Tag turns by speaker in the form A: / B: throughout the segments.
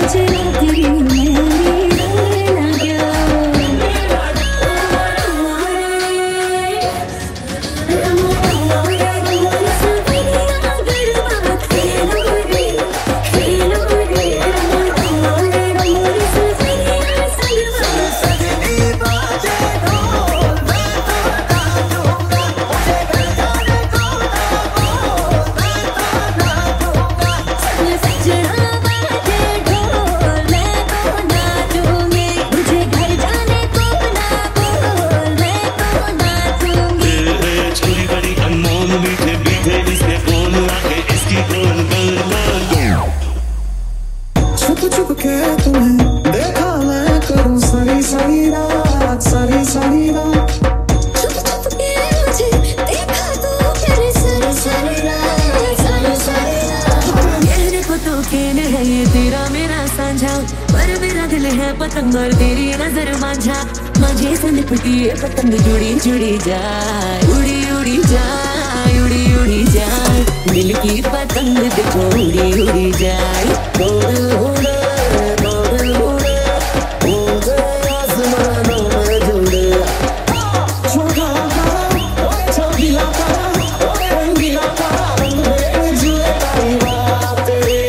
A: पतंग और तेरी नजर मांझा माझे से लिपटी पतंग जुड़ी जुड़ी जाए उड़ी उड़ी जाए उड़ी उड़ी जाए दिल की पतंग देखो उड़ी उड़ी जाए उड़ उड़ उड़ उड़ उड़ आसमानों में जुड़े छोटा छोटा रंगीला रंग में जुए तारी बात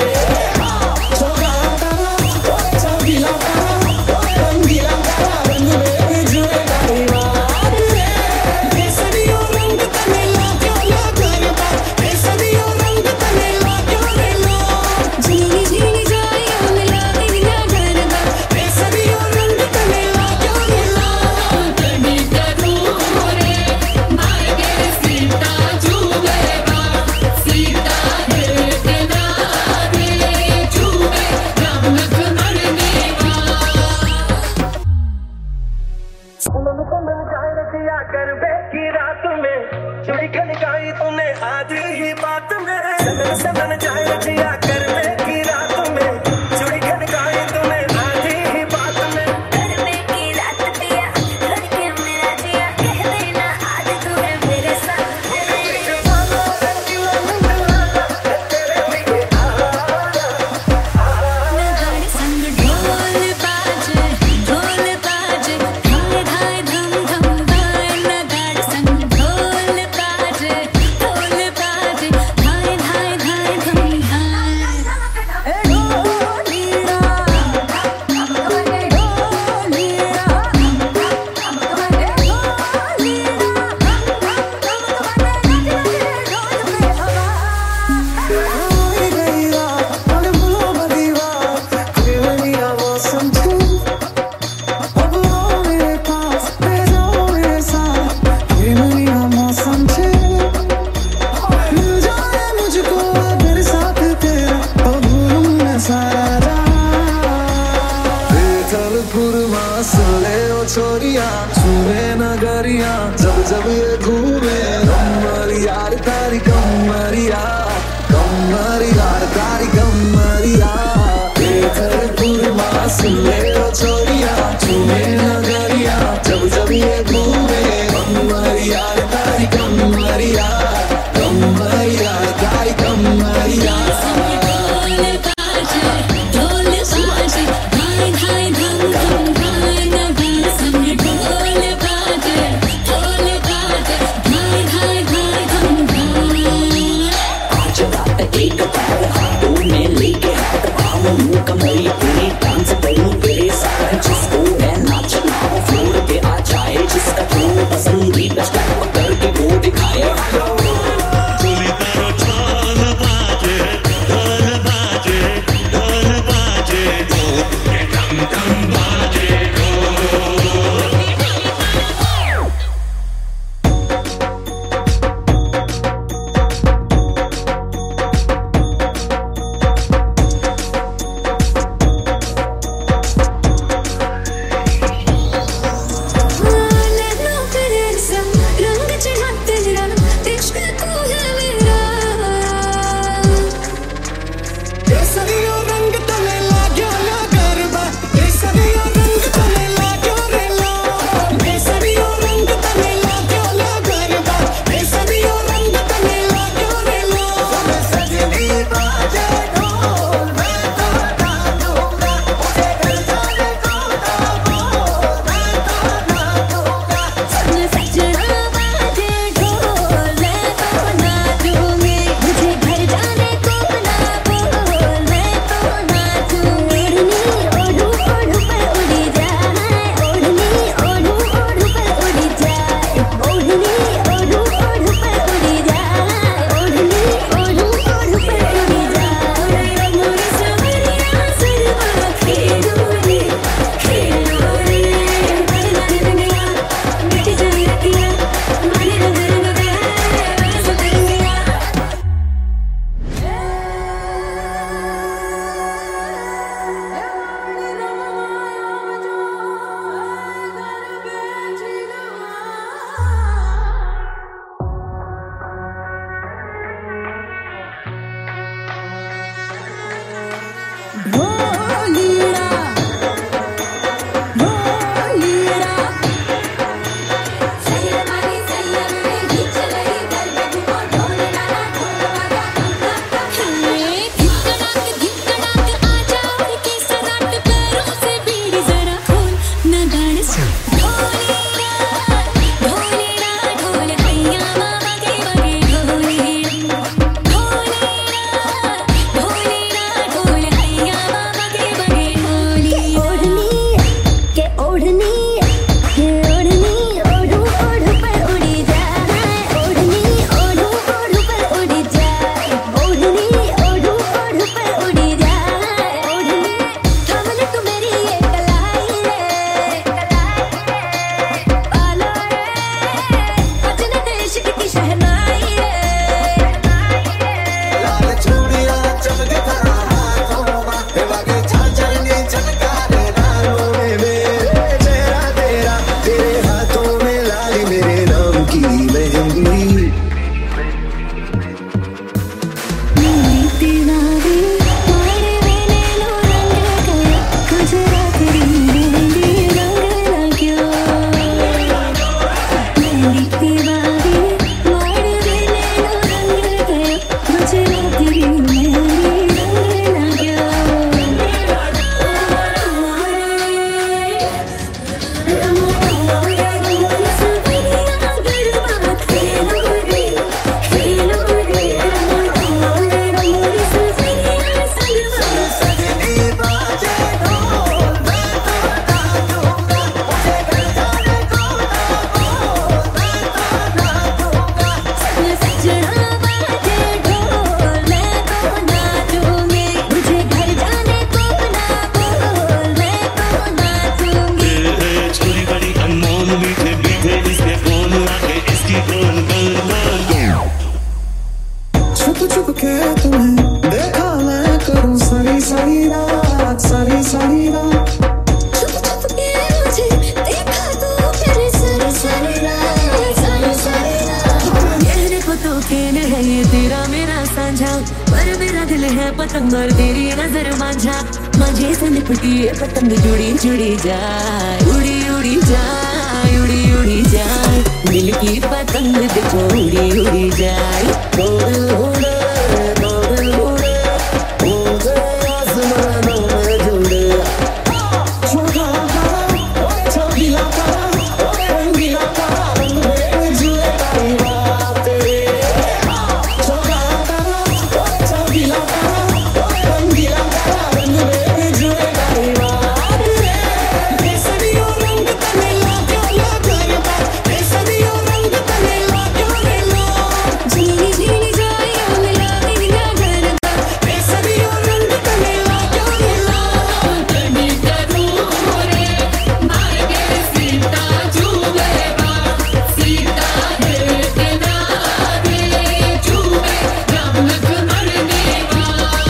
A: चुड़ी खनकाई तूने आधी ही बात में सदन सदन जाए रचिया करने की रात में चुड़ी खनकाई तूने आधी ही बात में करने की रात पिया करके मेरा जिया कह देना आज तू है मेरे साथ संग ढोल बाजे धाय धाय धम धम धाय नगाड़ संग ढोल बाजे धाय धाय धाय धम छोरिया छुए नगरिया जब जब ये घूमे कमरिया तारी कमरिया कमरिया तारी कमरिया सुने छोरिया छुए नगरिया जब जब ये घूमे कमरिया तारी कमरिया कमरिया तारी कमरिया एक पैर हाथों में लेके हाथ पाँव मुँह कमरी पूरी डांस करूँ तेरे है पतंग और तेरी नजर मांझा, मांझे से लिपटी है पतंग जुड़ी जुड़ी जाए, उड़ी उड़ी जाए, उड़ी उड़ी जाए, दिल की पतंग देखो उड़ी उड़ी जाए। उड़ उड़ उड़ उड़ उड़ आसमानों में जुड़े, छोटा छोटा रंगीला रंग में जुए तारी बातें, छोटा छोटा रंगीला रंग में जुए तारी बातें, बेसदियों रंग तने लागे लागे बात, बेसदियों रंग तने लागे लागे, झीली झीली जाइयों में लागे दिया गरबा, बेसदियों रंग तने लागे लागे, कभी करूँ रे मायके सीता चूमे बा, सीता है तेरा रे चूमे रमक मरने बा।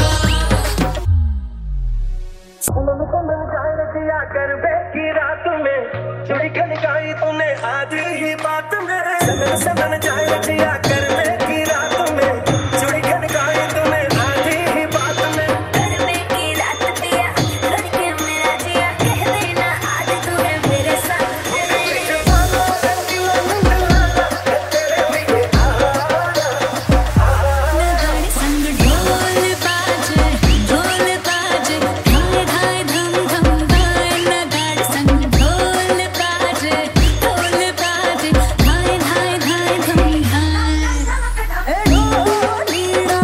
B: मन जाए रतिया गरबे की रात में, चुड़ी खनकाई तूने आधी ही बात में, सनन सनन जाए रतिया गरबे की रात में, चुड़ी खनकाई तूने आधी ही बात में,
C: गरबे की रात पिया लड़के मेरा जिया, कह देना आज तू है मेरे साथ। नगाड़े संग ढोल बाजे धाय धाय धम धम धाय, नगाड़े संग ढोल बाजे धाय धाय धाय धम धाय। ढोलीड़ा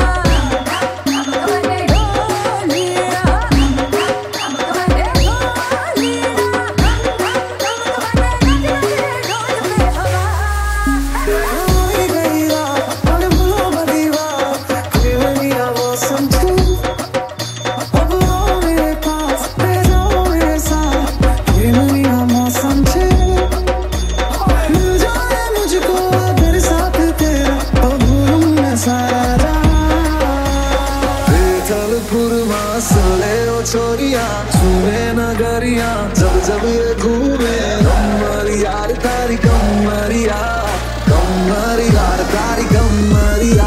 B: छोरिया छूए नगरिया, जब जब ये घूमे कमरिया तारी कमरिया, कमरिया तारी कमरिया,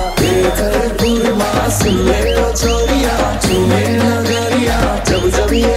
B: देखर पूर्वा सुन ले ओ छोरिया छूए नगरिया, जब जब ये